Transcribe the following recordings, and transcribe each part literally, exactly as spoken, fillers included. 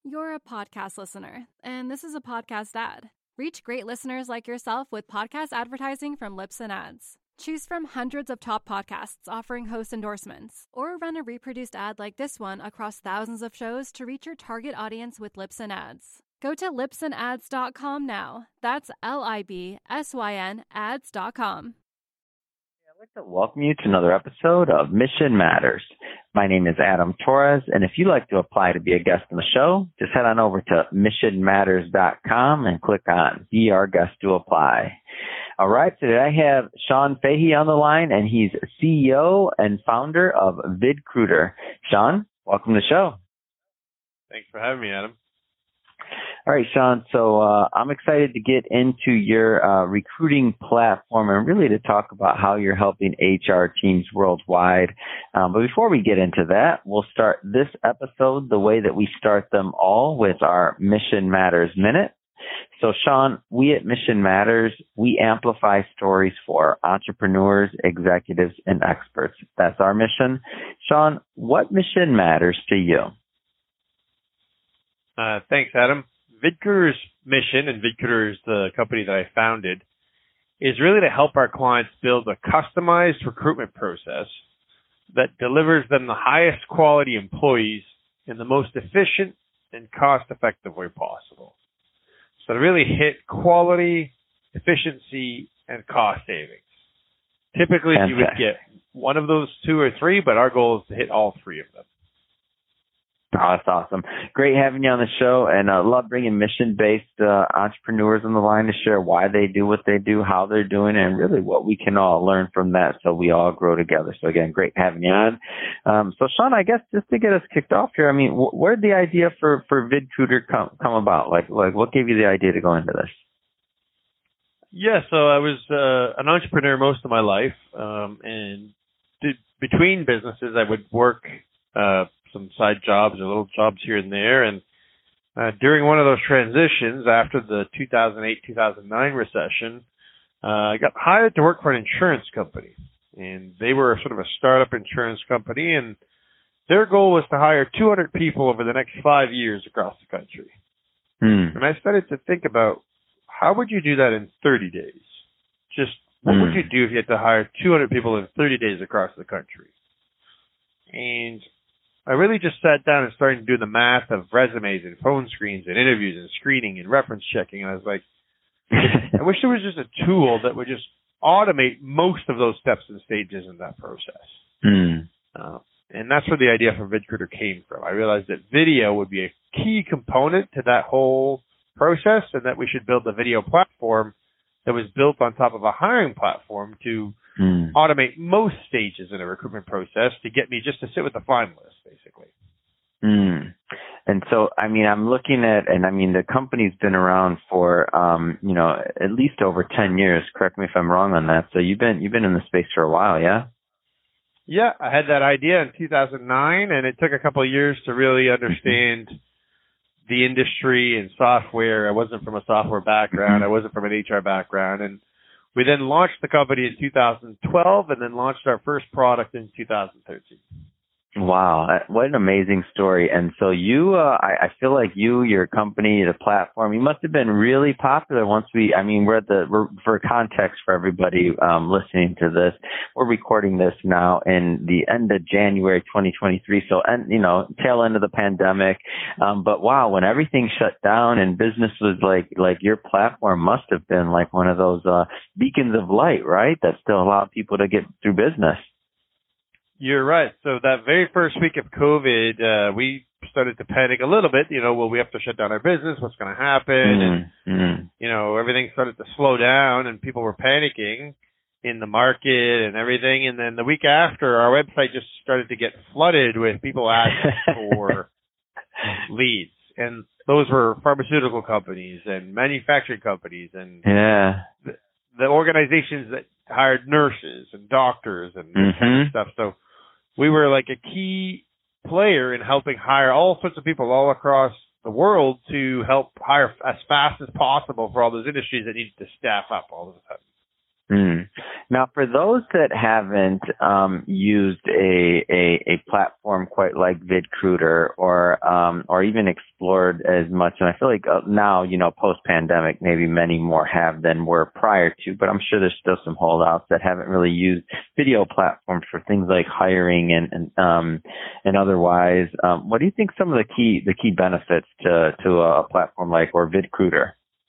You're a podcast listener, and this is a podcast ad. Reach great listeners like yourself with podcast advertising from Libsyn Ads. Choose from hundreds of top podcasts offering host endorsements, or run a reproduced ad like this one across thousands of shows to reach your target audience with Libsyn Ads. Go to libsyn ads dot com now. That's L I B S Y N ads dot com. I'd like to welcome you to another episode of Mission Matters. My name is Adam Torres, and if you'd like to apply to be a guest on the show, just head on over to mission matters dot com and click on Be Our Guest to apply. All right, today I have Sean Fahey on the line, and he's C E O and founder of VidCruiter. Sean, welcome to the show. Thanks for having me, Adam. All right, Sean, so uh, I'm excited to get into your uh, recruiting platform and really to talk about how you're helping H R teams worldwide. Um, but before we get into that, we'll start this episode the way that we start them all, with our Mission Matters Minute. So, Sean, we at Mission Matters, we amplify stories for entrepreneurs, executives, and experts. That's our mission. Sean, what mission matters to you? Uh, thanks, Adam. VidCruiter's mission, and VidCruiter is the company that I founded, is really to help our clients build a customized recruitment process that delivers them the highest quality employees in the most efficient and cost-effective way possible. So to really hit quality, efficiency, and cost savings. Typically, you would get one of those two or three, but our goal is to hit all three of them. Oh, that's awesome. Great having you on the show, and I uh, love bringing mission-based uh, entrepreneurs on the line to share why they do what they do, how they're doing, and really what we can all learn from that so we all grow together. So, again, great having you on. Um, so, Sean, I guess just to get us kicked off here, I mean, wh- where did the idea for, for VidCruiter come, come about? Like, like, what gave you the idea to go into this? Yeah, so I was uh, an entrepreneur most of my life, um, and did, between businesses, I would work uh, some side jobs or little jobs here and there. And uh, during one of those transitions, after the two thousand eight two thousand nine recession, uh, I got hired to work for an insurance company. And they were sort of a startup insurance company, and their goal was to hire two hundred people over the next five years across the country. Hmm. And I started to think about, how would you do that in thirty days? Just what hmm. would you do if you had to hire two hundred people in thirty days across the country? And I really just sat down and started to do the math of resumes and phone screens and interviews and screening and reference checking. And I was like, I wish there was just a tool that would just automate most of those steps and stages in that process. Mm. Uh, and that's where the idea for VidCruiter came from. I realized that video would be a key component to that whole process, and that we should build a video platform that was built on top of a hiring platform to mm. automate most stages in a recruitment process to get me just to sit with the finalists, basically. Mm. And so, I mean, I'm looking at, and I mean, the company's been around for, um, you know, at least over ten years. Correct me if I'm wrong on that. So you've been, you've been in the space for a while, yeah? Yeah, I had that idea in two thousand nine, and it took a couple of years to really understand the industry and software. I wasn't from a software background. I wasn't from an H R background. And we then launched the company in two thousand twelve and then launched our first product in two thousand thirteen. Wow, what an amazing story. And so you, uh, I, I feel like you, your company, the platform, you must have been really popular once we, I mean, we're at the, we're, for context for everybody um, listening to this, we're recording this now in the end of January twenty twenty-three. So, and you know, tail end of the pandemic. Um, but wow, when everything shut down and business was like, like your platform must have been like one of those uh, beacons of light, right? That still allowed people to get through business. You're right. So that very first week of COVID, uh, we started to panic a little bit. You know, well, we have to shut down our business. What's going to happen? Mm-hmm. And, mm-hmm. you know, everything started to slow down and people were panicking in the market and everything. And then the week after, our website just started to get flooded with people asking for leads. And those were pharmaceutical companies and manufacturing companies and yeah. the, the organizations that hired nurses and doctors and mm-hmm. that kind of stuff. So we were like a key player in helping hire all sorts of people all across the world to help hire as fast as possible for all those industries that needed to staff up all of a sudden. Mm. Now, for those that haven't um, used a, a a platform quite like VidCruiter, or um, or even explored as much, and I feel like uh, now, you know, post pandemic, maybe many more have than were prior to, but I'm sure there's still some holdouts that haven't really used video platforms for things like hiring and and um, and otherwise. Um, what do you think some of the key the key benefits to to a platform like or VidCruiter?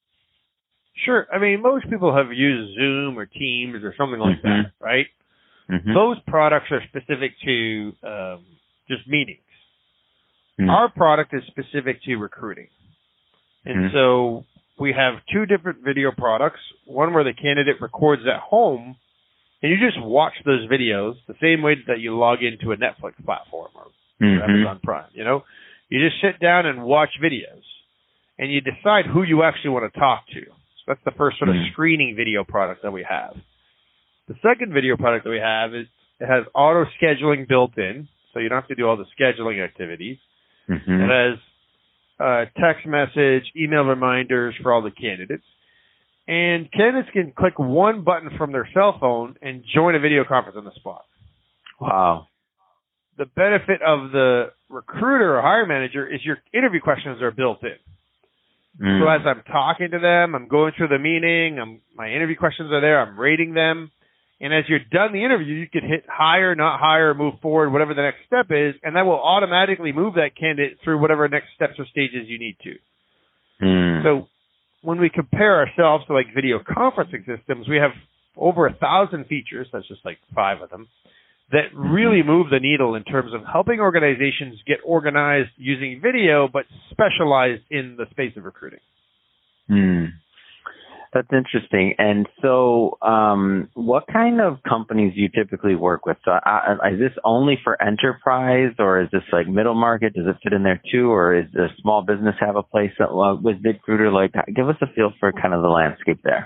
Sure. I mean, most people have used Zoom or Teams or something like mm-hmm. that, right? Mm-hmm. Those products are specific to um, just meetings. Mm-hmm. Our product is specific to recruiting. And mm-hmm. so we have two different video products, one where the candidate records at home, and you just watch those videos the same way that you log into a Netflix platform or mm-hmm. Amazon Prime, you know? You just sit down and watch videos, and you decide who you actually want to talk to. That's the first sort of mm. screening video product that we have. The second video product that we have is it has auto scheduling built in, so you don't have to do all the scheduling activities. Mm-hmm. It has uh, text message, email reminders for all the candidates. And candidates can click one button from their cell phone and join a video conference on the spot. Wow. The benefit of the recruiter or hiring manager is your interview questions are built in. Mm. So as I'm talking to them, I'm going through the meeting, I'm, my interview questions are there, I'm rating them. And as you're done the interview, you can hit hire, not hire, move forward, whatever the next step is, and that will automatically move that candidate through whatever next steps or stages you need to. Mm. So when we compare ourselves to like video conferencing systems, we have over a thousand features, that's just like five of them, that really move the needle in terms of helping organizations get organized using video, but specialized in the space of recruiting. Hmm. That's interesting. And so, um, what kind of companies do you typically work with? So, uh, is this only for enterprise, or is this like middle market? Does it fit in there too, or is the small business have a place that, uh, with VidCruiter? Like, give us a feel for kind of the landscape there.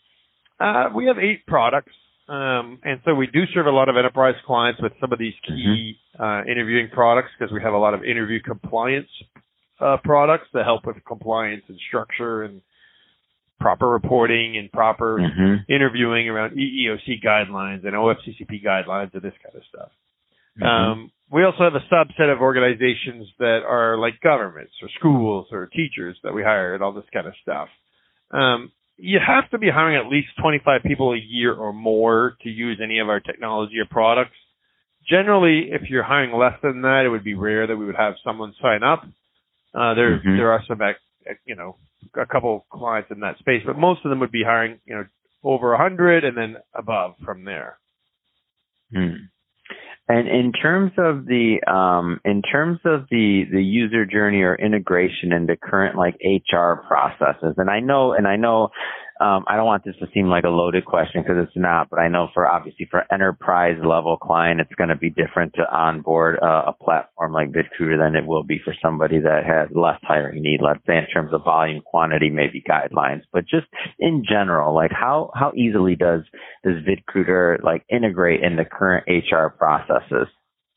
Uh, we have eight products. Um, and so we do serve a lot of enterprise clients with some of these key mm-hmm. uh, interviewing products, because we have a lot of interview compliance uh, products that help with compliance and structure and proper reporting and proper mm-hmm. interviewing around E E O C guidelines and O F C C P guidelines and this kind of stuff. Mm-hmm. Um, we also have a subset of organizations that are like governments or schools or teachers that we hire and all this kind of stuff. Um, You have to be hiring at least twenty-five people a year or more to use any of our technology or products. Generally, if you're hiring less than that, it would be rare that we would have someone sign up. Uh, there, mm-hmm. there are some, you know, a couple clients in that space, but most of them would be hiring, you know, over a hundred and then above from there. Hmm. And in terms of the um, in terms of the, the user journey or integration into current like H R processes, and I know and I know um, I don't want this to seem like a loaded question because it's not, but I know for obviously for enterprise level client, it's going to be different to onboard uh, a platform like VidCruiter than it will be for somebody that has less hiring need. Let's say in terms of volume, quantity, maybe guidelines, but just in general, like how how easily does does VidCruiter like integrate into current H R processes?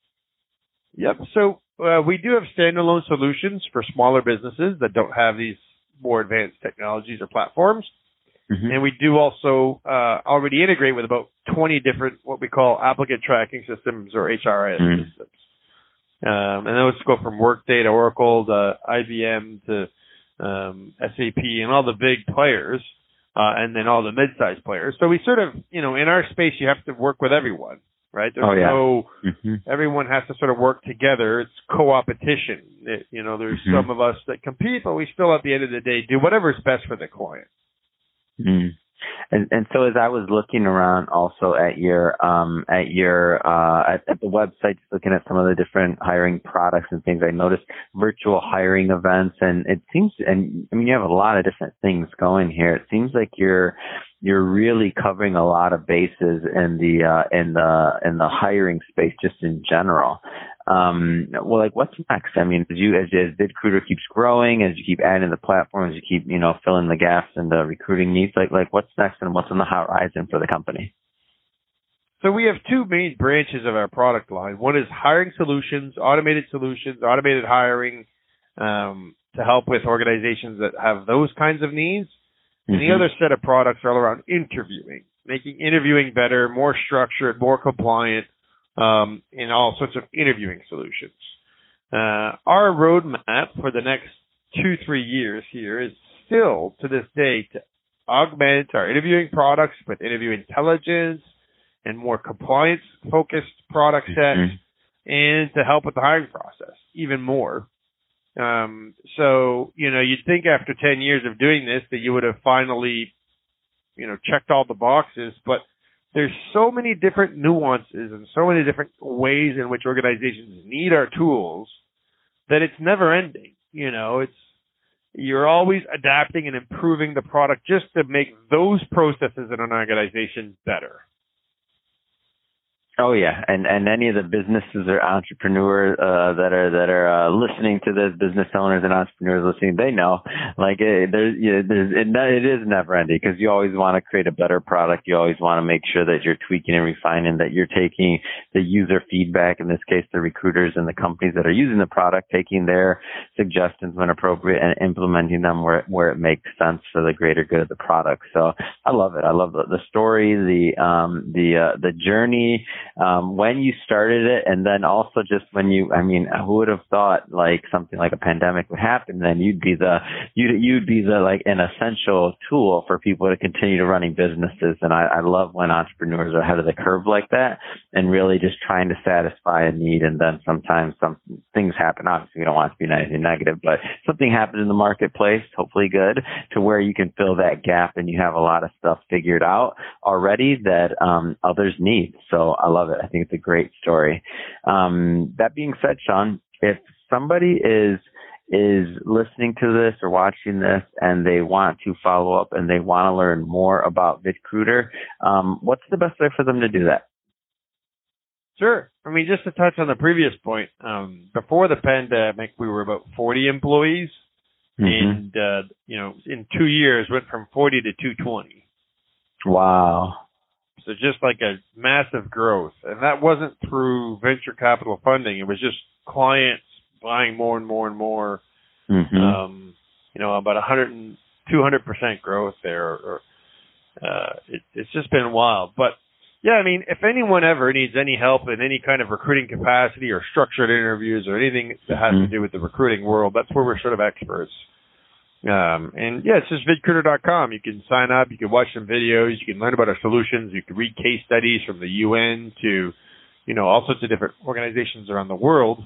Yep. So uh, we do have standalone solutions for smaller businesses that don't have these more advanced technologies or platforms. Mm-hmm. And we do also uh, already integrate with about twenty different what we call applicant tracking systems or H R I S mm-hmm. systems. Um, and those go from Workday to Oracle to I B M to um, S A P and all the big players, uh, and then all the mid-sized players. So we sort of, you know, in our space, you have to work with everyone. Right? There's oh, yeah. no, mm-hmm. everyone has to sort of work together. It's co-opetition. It, you know, there's mm-hmm. some of us that compete, but we still at the end of the day do whatever is best for the client. Mm. And and so as I was looking around also at your um at your uh at, at the website, looking at some of the different hiring products and things, I noticed virtual hiring events, and it seems, and I mean you have a lot of different things going here. It seems like you're you're really covering a lot of bases in the uh in the in the hiring space just in general. Um, well, like what's next? I mean, as you, as, as VidCruiter keeps growing, as you keep adding the platform, as you keep, you know, filling the gaps in the recruiting needs, like, like what's next and what's on the horizon for the company? So we have two main branches of our product line. One is hiring solutions, automated solutions, automated hiring, um, to help with organizations that have those kinds of needs. And mm-hmm. the other set of products are all around interviewing. making interviewing better, more structured, more compliant, um, in all sorts of interviewing solutions. Uh, our roadmap for the next two, three years here is still to this day to augment our interviewing products with interview intelligence and more compliance-focused product set, mm-hmm. and to help with the hiring process even more. Um, so, you know, you'd think after ten years of doing this that you would have finally, you know, checked all the boxes, but there's so many different nuances and so many different ways in which organizations need our tools that it's never ending. You know, it's, you're always adapting and improving the product just to make those processes in an organization better. Oh yeah, and and any of the businesses or entrepreneurs uh, that are that are uh, listening to this, business owners and entrepreneurs listening, they know like it, there's, you know, there's it, it is never ending because you always want to create a better product. You always want to make sure that you're tweaking and refining, that you're taking the user feedback, in this case, the recruiters and the companies that are using the product, taking their suggestions when appropriate and implementing them where where it makes sense for the greater good of the product. So I love it. I love the, the story, the um the uh, the journey. Um, when you started it, and then also just when you, I mean, who would have thought like something like a pandemic would happen? Then you'd be the, you'd, you'd be the like an essential tool for people to continue to running businesses. And I, I love when entrepreneurs are ahead of the curve like that and really just trying to satisfy a need. And then sometimes some things happen. Obviously, we don't want it to be anything negative, but something happens in the marketplace, hopefully good, to where you can fill that gap and you have a lot of stuff figured out already that um, others need. So I love it. I think it's a great story. Um, that being said, Sean, if somebody is is listening to this or watching this and they want to follow up and they want to learn more about VidCruiter, um, what's the best way for them to do that? Sure. I mean, just to touch on the previous point, um, before the pandemic, we were about forty employees, mm-hmm. and uh, you know, in two years went from forty to two twenty. Wow. So just like a massive growth. And that wasn't through venture capital funding. It was just clients buying more and more and more. Mm-hmm. Um, you know, about one hundred and two hundred percent growth there. Or, uh, it, it's just been wild. But, yeah, I mean, if anyone ever needs any help in any kind of recruiting capacity or structured interviews or anything that has mm-hmm. to do with the recruiting world, that's where we're sort of experts. Um, and yeah, it's just vidcruiter dot com. You can sign up, you can watch some videos, you can learn about our solutions, you can read case studies from the U N to, you know, all sorts of different organizations around the world,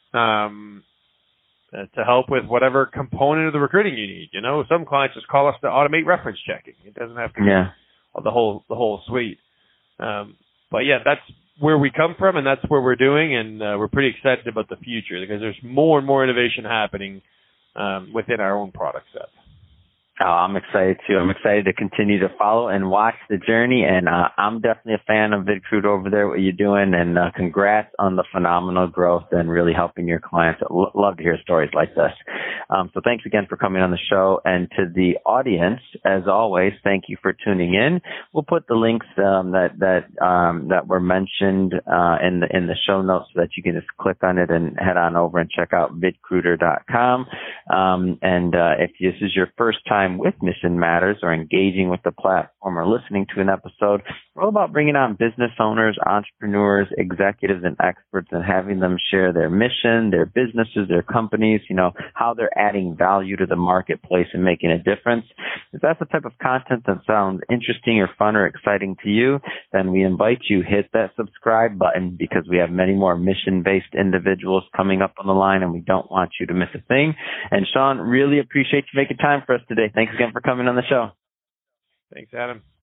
um, uh, to help with whatever component of the recruiting you need. You know, some clients just call us to automate reference checking. It doesn't have to yeah. be the whole, the whole suite. Um, but yeah, that's where we come from and that's where we're doing. And, uh, we're pretty excited about the future because there's more and more innovation happening Um, within our own product set. Oh, I'm excited too. I'm excited to continue to follow and watch the journey. And uh, I'm definitely a fan of VidCruiter over there, what you're doing. And uh, congrats on the phenomenal growth and really helping your clients. L- love to hear stories like this. Um, so thanks again for coming on the show. And to the audience, as always, thank you for tuning in. We'll put the links um, that that um, that were mentioned uh, in the in the show notes so that you can just click on it and head on over and check out vidcruiter dot com. Um, and uh, if this is your first time with Mission Matters or engaging with the platform or listening to an episode, we're all about bringing on business owners, entrepreneurs, executives, and experts and having them share their mission, their businesses, their companies, you know, how they're adding value to the marketplace and making a difference. If that's the type of content that sounds interesting or fun or exciting to you, then we invite you hit that subscribe button because we have many more mission-based individuals coming up on the line and we don't want you to miss a thing. And Sean, really appreciate you making time for us today. Thanks again for coming on the show. Thanks, Adam.